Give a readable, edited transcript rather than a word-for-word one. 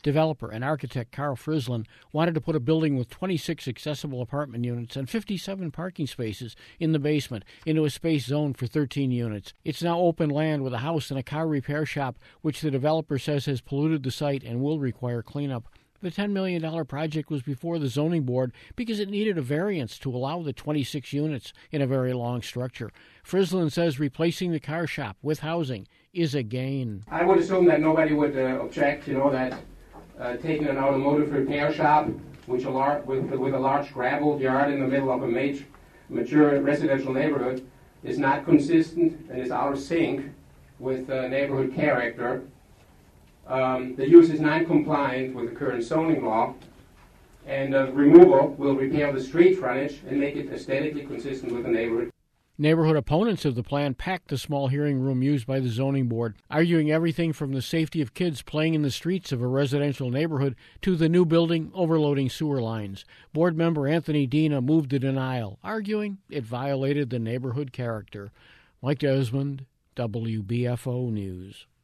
Developer and architect Carl Frislin wanted to put a building with 26 accessible apartment units and 57 parking spaces in the basement into a space zoned for 13 units. It's now open land with a house and a car repair shop, which the developer says has polluted the site and will require cleanup. The $10 million project was before the zoning board because it needed a variance to allow the 26 units in a very long structure. Frislin says replacing the car shop with housing is a gain. I would assume that nobody would object, that taking an automotive repair shop with a large gravel yard in the middle of a mature residential neighborhood is not consistent and is out of sync with neighborhood character. The use is non-compliant with the current zoning law, and removal will repair the street frontage and make it aesthetically consistent with the neighborhood. Neighborhood opponents of the plan packed the small hearing room used by the zoning board, arguing everything from the safety of kids playing in the streets of a residential neighborhood to the new building overloading sewer lines. Board member Anthony Dina moved the denial, arguing it violated the neighborhood character. Mike Desmond, WBFO News.